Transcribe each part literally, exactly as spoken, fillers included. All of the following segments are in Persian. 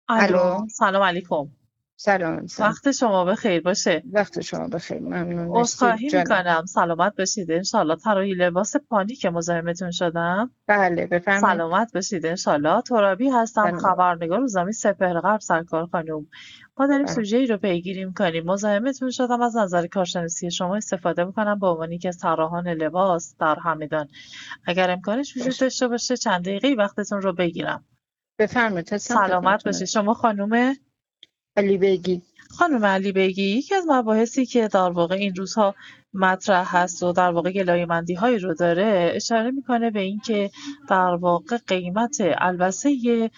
الو، الو. سلام علیکم. سلام سلام. وقت شما بخیر باشه. وقت شما بخیر. ممنون. مرسی عذرخواهی جانم. میکنم، سلامت باشید انشالله. طراحی لباس پانی که مزاحمتون شدم. بله بفرمایید. سلامت باشید انشالله. ترابی هستم، سلام. خبرنگار روزنامه سپهر غرب سرکار خانم. ما داریم بله. سوژه‌ای رو پیگیری میکنیم. مزاحمتون شدم از نظر کارشناسی شما استفاده بکنم به عنوان که طراحان لباس در همدان. اگر امکانش وجود باشه. داشته باشه چند دقیقه وقتتون رو بگیرم. بفرمایید. هستم سلامت خدمتتون. باشید. شما خانم علی بیگی. خانم علی بیگی، یکی از مباحثی که در واقع این روزها مطرح هست و در واقع گلایه‌مندی هایی رو داره، اشاره میکنه به این که در واقع قیمت البسه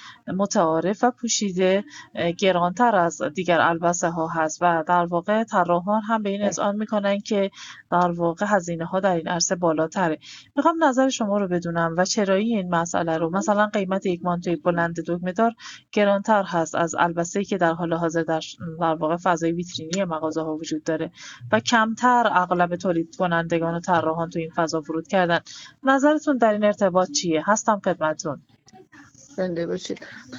متعارف و پوشیده اه، گرانتر از دیگر البسه ها هست و در واقع طراحان هم به این بله. اذعان میکنن که در واقع هزینه ها در این عرصه بالاتره. میخوام نظر شما رو بدونم و چرایی این مسئله رو. مثلا قیمت یک مانتوی بلند دکمه دار گرانتر هست از البسه‌ای که در حال حاضر در در واقع فضای ویترینی مغازه ها وجود داره و کمتر اغلب تولید کنندگان و طراحان تو این فضا ورود کردن. نظرتون در این ارتباط چیه؟ هستم خدمتتون. زنده باشید.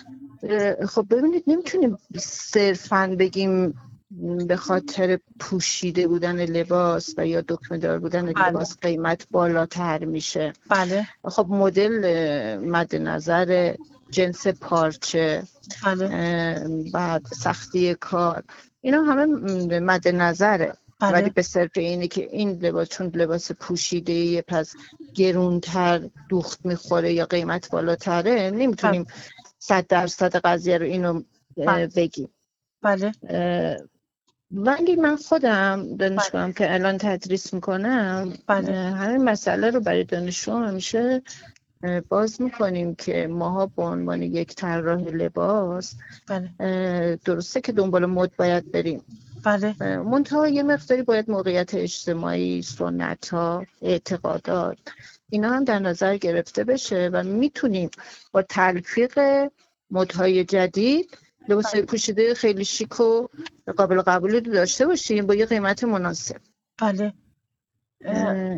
اه، خب ببینید، نمیتونیم صرفاً بگیم به خاطر پوشیده بودن لباس و یا دکمه دار بودن بله لباس قیمت بالاتر میشه. بله خب مدل اه، مد نظر، جنس پارچه، بله اه، بعد سختی کار، اینا همه م- مد نظره. ولی بله به صرف اینه که این لباس چون لباس پوشیده پس گرونتر دوخت میخوره یا قیمت بالاتره، بله نمیتونیم صد درصد قضیه رو اینو اه، بله بگیم. بله اه، ولی من خودم بله دانشگاهم که الان تدریس میکنم، بله همین مسئله رو برای دانشجو همیشه اه، باز میکنیم که ماها به عنوان یک طراح لباس، بله اه، درسته که دنبال مد باید بریم، بله اه، منتها یه مقداری باید موقعیت اجتماعی، سنت ها، اعتقادات، اینا هم در نظر گرفته بشه و میتونیم با تلفیق مدهای جدید لباسای پوشیده خیلی شیک و قابل قبولی رو داشته باشیم با یه قیمت مناسب. بله اه، اه،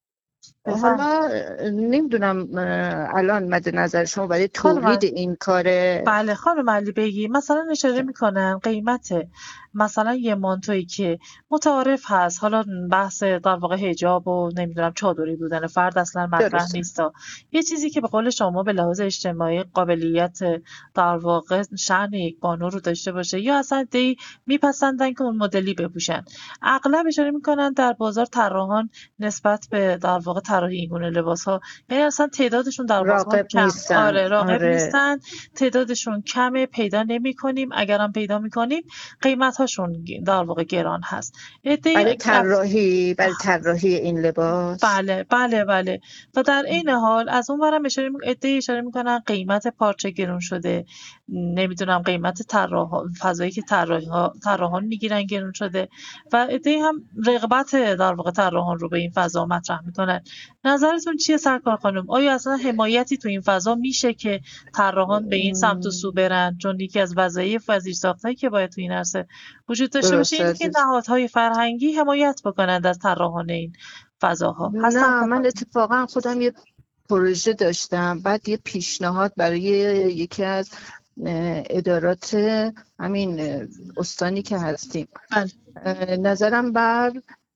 بفهم. حالا نمیدونم الان مد نظر شما برای خانم تولید این کاره. بله خانم علی بیگی، مثلا اشاره میکنن قیمت مثلا یه مانتویی که متعارف هست، حالا بحث در واقع حجاب و نمیدونم چادری بودن فرد اصلا مطرح درسته. نیستا. یه چیزی که به قول شما به لحاظ اجتماعی قابلیت در واقع شأن یک بانو رو داشته باشه یا اصلا دی میپسندن که اون مدلی بپوشن. اغلب اشاره میکنن در بازار طراحان نسبت به در واقع طراحی این گونه لباس ها، یعنی اصلا تعدادشون در بازار راقب کم. نیستن. آره راغب آره. نیستن، تعدادشون کمه، پیدا نمی‌کنیم، اگرم پیدا می‌کنیم قیمت‌هاشون در واقع گران هست. عده‌ای برای از طراحی برای طراحی این لباس. بله بله بله و در عین حال از اون برم اشاره می... عده‌ای اشاره میکنن قیمت پارچه گرون شده، نمیدونم قیمت طراح فضایی که طراحا طراحان میگیرن گرون شده و عده‌ای هم رغبت در واقع طراحان رو به این فضا مطرح میکنن. نظرتون چیه سرکار خانم؟ آیا اصلا حمایتی تو این فضا میشه که طراحان به این سمت و سو برن؟ چون یکی از وظایف و زیرساختایی که باید تو این عرصه وجود داشته باشه درست اینه که عزیز. نهادهای فرهنگی حمایت بکنند از طراحان این فضاها. هستم نه، من خدمتتون. اتفاقا خودم یه پروژه داشتم، بعد یه پیشنهاد برای یکی از اه، ادارات همین اه، استانی که هستیم، بله اه، نظرم بر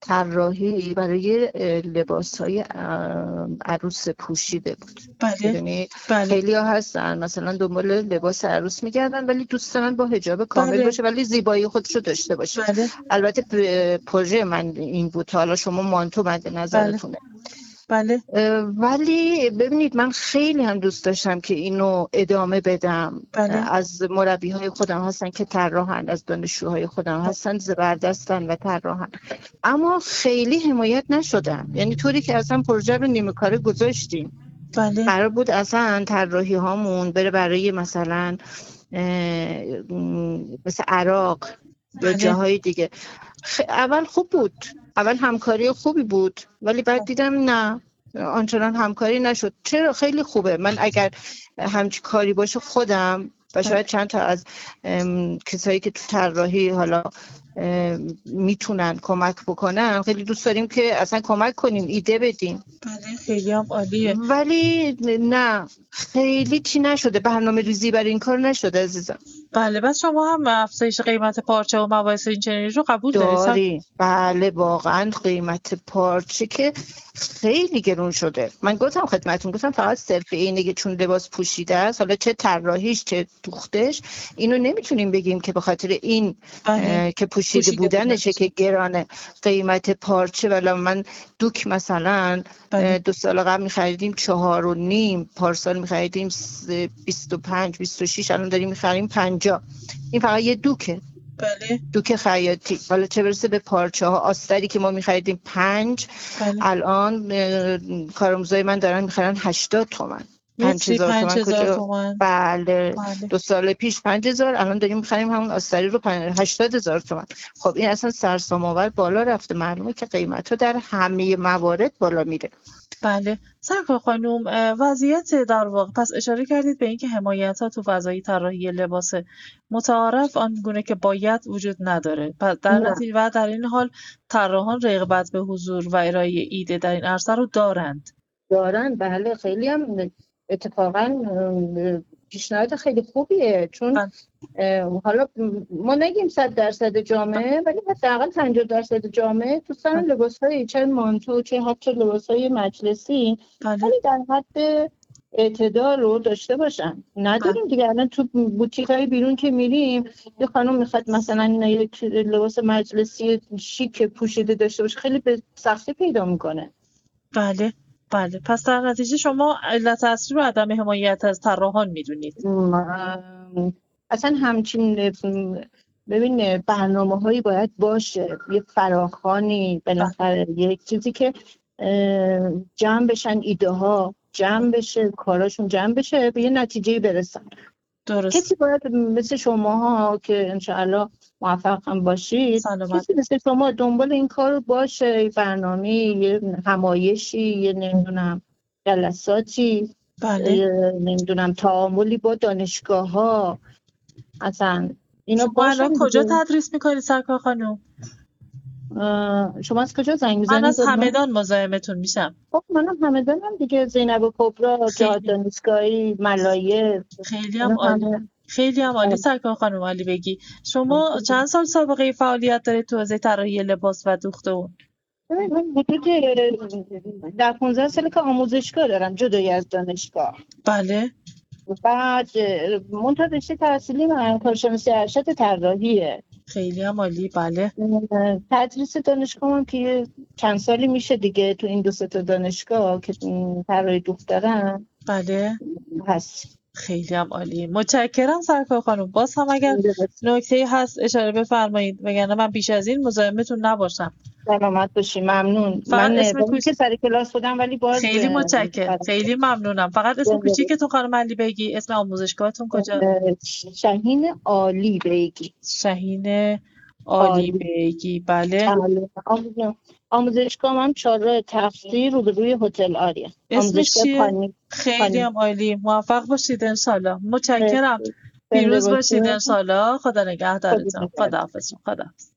طراحی برای لباس های عروس پوشیده بود. بله میدونی بله خیلی ها هستن مثلا دنبال لباس عروس میگردن ولی دوست دارن با حجاب کامل بله باشه ولی زیبایی خودشو داشته باشه. بله البته پ- پروژه من این بود، حالا شما مانتو مد بله نظرتونه. بله اه، ولی ببینید من خیلی هم دوست داشتم که اینو ادامه بدم. بله اه، از مربی های خودم هستن که طراحن، از دانشجوهای خودم هستن زبردستن و طراحن، اما خیلی حمایت نشدم، یعنی طوری که اصلا پروژه رو نیمه کاره گذاشتیم. بله قرار بود اصلا طراحی هامون بره برای مثلا اه، م، مثل عراق یا بله جاهای دیگه. خ- اول خوب بود، اول همکاری خوبی بود، ولی بعد دیدم نه، آنچنان همکاری نشد. چرا؟ خیلی خوبه، من اگر همچی کاری باشه خودم و شاید چند تا از ام، کسایی که تو طراحی حالا ام، میتونن کمک بکنن، خیلی دوست داریم که اصلا کمک کنیم، ایده بدیم. بله خیلی هم عالیه. ولی نه، خیلی چی نشده، برنامه ریزی برای این کار نشده عزیزم. بله. بس شما هم افزایش قیمت پارچه و مباحث این چنینی رو قبول دارید؟ داری. بله واقعا قیمت پارچه که خیلی گرون شده. من گفتم خدمتتون، گفتم فقط صرف اینه که چون لباس پوشیده است، حالا چه طراحیش چه دوختش، اینو نمیتونیم بگیم که به خاطر این بله. که پوشیده, پوشیده بودنشه که گرانه. قیمت پارچه ولی من دوک مثلا بله. دو سال قبل می‌خریدیم چهار و نیم، پارسال می‌خریدیم بیست و پنج بیست و شش، الان داریم می‌خریم پنجاه. این فقط یه دوکه. بله. دوک خیاطی. حالا چه برسه به پارچه ها. آستری که ما می‌خریدیم پنج، بله. الان کارآموزای من دارن می‌خرن هشتاد تومن. پنج هزار تومن کجا؟ تومن. بله. بله دو سال پیش پنج هزار، الان داریم می‌خریم همون آستری رو هشتاد هزار تومن. خب این اصلا سرسام آور بالا رفته. معلومه که قیمت‌ها در همه موارد بالا میره. بله. سرکار خانم، وضعیت در واقع، پس اشاره کردید به اینکه حمایت‌ها تو فضای طراحی لباس متعارف آنگونه که باید وجود نداره. پس در نتیجه و در این حال طراحان رغبت به حضور و ارائه ایده در این عرصه رو دارند. دارن بله. خیلی هم اتفاقا پیشنهاد خیلی خوبیه، چون حالا ما نگیم صد درصد جامعه، ولی حداقل پنجاه درصد جامعه تو سن لباس‌های چه مانتو چه حتی لباس‌های مجلسی ولی در حد اعتدال رو داشته باشن. نداریم دیگه. الان تو بوتیک‌های بیرون که میریم، یه خانم میخواد مثلا یک لباس مجلسی شیک پوشیده داشته باشه، خیلی به سختی پیدا میکنه. بله بله. پس در نتیجه شما علت اصلی رو عدم حمایت از طراحان میدونید؟ اصلا همچین ببین برنامه‌هایی باید باشه، یه فراخوانی بالاخره، یک چیزی که جمع بشن ایده ها، جمع بشه کاراشون، جمع بشه به یه نتیجه برسن. درست. کسی باید مثل شماها که انشاءالله موفق هم باشید، سلامت. کسی مثل شما دنبال این کار باشه، برنامه، یه همایشی، یه نمیدونم جلساتی، بله. نمیدونم تعاملی با دانشگاه ها، اصلا اینا شما الان کجا تدریس میکنید سرکار خانم؟ شما از کجا زنگ میزنید؟ من از همدان مزاحمتون میشم. خب منم همدانم دیگه. زینب کبرا، جهاد دانشگاهی، ملایه. خیلی هم عالی. خیلی هم عالی سرکار خانم علی بگی. شما چند سال سابقه فعالیت دارید تو حوزه طراحی لباس و دوخت اون؟ من حدود ده پانزده ساله که آموزشگاه دارم جدایی از دانشگاه. بله. بعد منتها رشته تحصیلی من کارشناسی ارشد طراحیه. خیلی هم عالی. بله. تدریس دانشگاه هم که چند سالی میشه دیگه تو این دو سه تا دانشگاه که طراحی دوخت دارم. بله. هست. خیلی هم عالی. متشکرم سرکار خانم. باز هم اگر نکته‌ای هست اشاره بفرمایید، وگرنه من بیش از این مزاحمتون نباشم. سلامت باشی. ممنون. من اسم کوچ... که سر کلاس بودم ولی باز خیلی متشکرم. خیلی ممنونم. فقط اسم کوچیکتون خانم علی بگی، اسم آموزشگاهتون کجا؟ شاهین عالی بیگی. شاهین عالی بیگی. بله. آموزشگاه هم چهارراه تفسیر رو به روی هتل آریا. اسمش چیه؟ خیلی هم عالی. موفق باشید انشالله. متشکرم. پیروز باشید انشالله. خدا نگهدارتون. خدا حافظ. خدا حافظ.